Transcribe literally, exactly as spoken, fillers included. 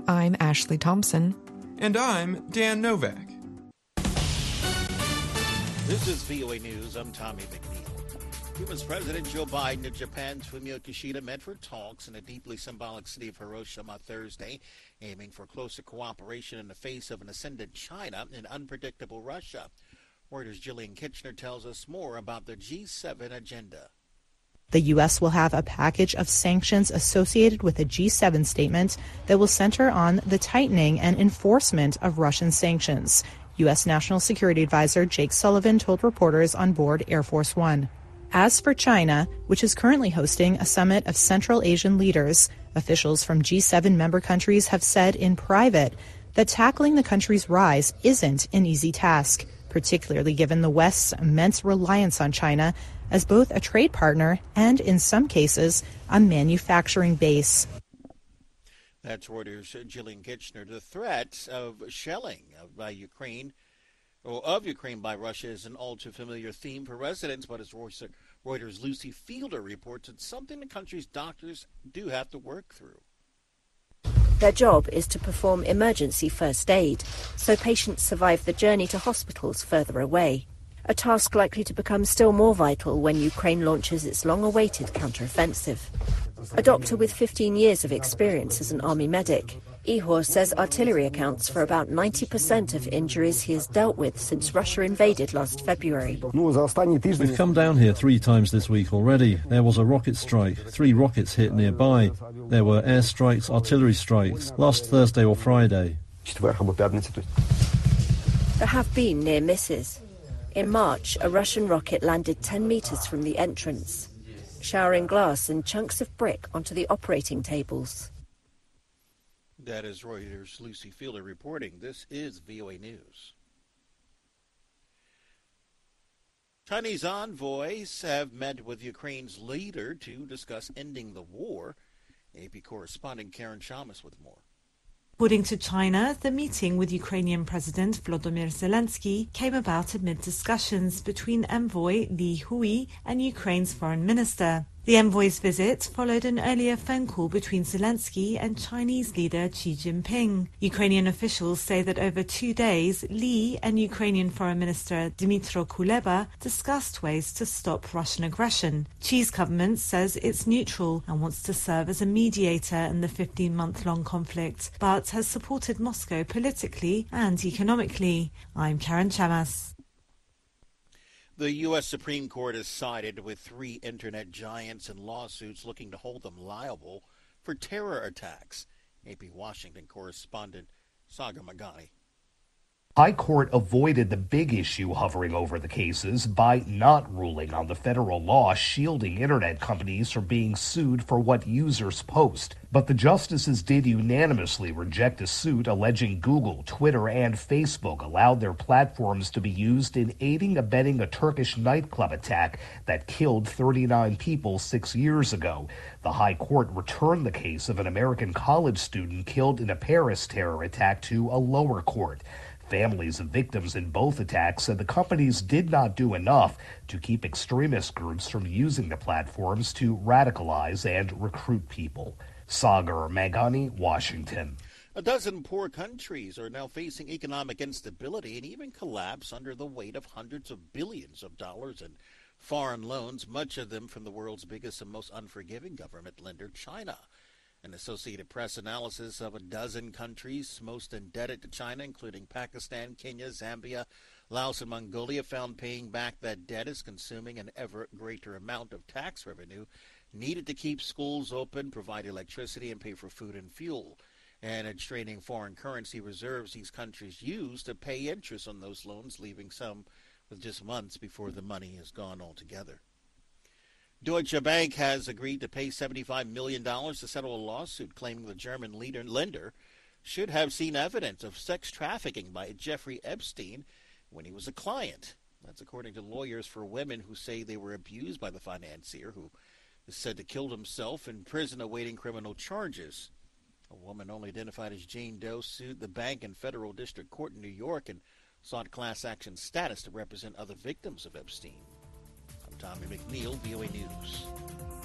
I'm Ashley Thompson. And I'm Dan Novak. This is V O A News. I'm Tommy McNeil. U S President Joe Biden and Japan's Fumio Kishida met for talks in the deeply symbolic city of Hiroshima Thursday, aiming for closer cooperation in the face of an ascendant China and unpredictable Russia. Reuters' Jillian Kitchener tells us more about the G seven agenda. The U S will have a package of sanctions associated with a G seven statement that will center on the tightening and enforcement of Russian sanctions. U S National Security Advisor Jake Sullivan told reporters on board Air Force One. As for China, which is currently hosting a summit of Central Asian leaders, officials from G seven member countries have said in private that tackling the country's rise isn't an easy task, particularly given the West's immense reliance on China as both a trade partner and, in some cases, a manufacturing base. That's Reuters' Jillian Kitchener. The threat of shelling by Ukraine, or of Ukraine by Russia, is an all too familiar theme for residents, but as Reuters' Lucy Fielder reports, it's something the country's doctors do have to work through. Their job is to perform emergency first aid, so patients survive the journey to hospitals further away. A task likely to become still more vital when Ukraine launches its long-awaited counteroffensive. A doctor with fifteen years of experience as an army medic, Ihor says artillery accounts for about ninety percent of injuries he has dealt with since Russia invaded last February. We've come down here three times this week already. There was a rocket strike, three rockets hit nearby. There were air strikes, artillery strikes, last Thursday or Friday. There have been near misses. In March, a Russian rocket landed ten meters from the entrance, showering glass and chunks of brick onto the operating tables. That is Reuters' Lucy Fielder reporting. This is V O A News. Chinese envoys have met with Ukraine's leader to discuss ending the war. A P correspondent Karen Chamas with more. According to China, the meeting with Ukrainian President Volodymyr Zelensky came about amid discussions between envoy Li Hui and Ukraine's foreign minister. The envoy's visit followed an earlier phone call between Zelensky and Chinese leader Xi Jinping. Ukrainian officials say that over two days, Li and Ukrainian Foreign Minister Dmytro Kuleba discussed ways to stop Russian aggression. Xi's government says it's neutral and wants to serve as a mediator in the fifteen-month-long conflict, but has supported Moscow politically and economically. I'm Karen Chamas. The U S Supreme Court has sided with three internet giants in lawsuits looking to hold them liable for terror attacks. A P Washington correspondent Sagar Magani. High Court avoided the big issue hovering over the cases by not ruling on the federal law shielding internet companies from being sued for what users post. But the justices did unanimously reject a suit alleging Google, Twitter, and Facebook allowed their platforms to be used in aiding abetting a Turkish nightclub attack that killed thirty-nine people six years ago. The High Court returned the case of an American college student killed in a Paris terror attack to a lower court. Families of victims in both attacks said the companies did not do enough to keep extremist groups from using the platforms to radicalize and recruit people. Sagar Magani, Washington. A dozen poor countries are now facing economic instability and even collapse under the weight of hundreds of billions of dollars in foreign loans, much of them from the world's biggest and most unforgiving government lender, China. An Associated Press analysis of a dozen countries most indebted to China, including Pakistan, Kenya, Zambia, Laos, and Mongolia, found paying back that debt is consuming an ever greater amount of tax revenue needed to keep schools open, provide electricity, and pay for food and fuel. And it's draining foreign currency reserves these countries use to pay interest on those loans, leaving some with just months before the money is gone altogether. Deutsche Bank has agreed to pay seventy-five million dollars to settle a lawsuit claiming the German leader, lender should have seen evidence of sex trafficking by Jeffrey Epstein when he was a client. That's according to lawyers for women who say they were abused by the financier, who is said to kill himself in prison awaiting criminal charges. A woman only identified as Jane Doe sued the bank in federal district court in New York and sought class action status to represent other victims of Epstein. I'm Tommy McNeil, V O A News.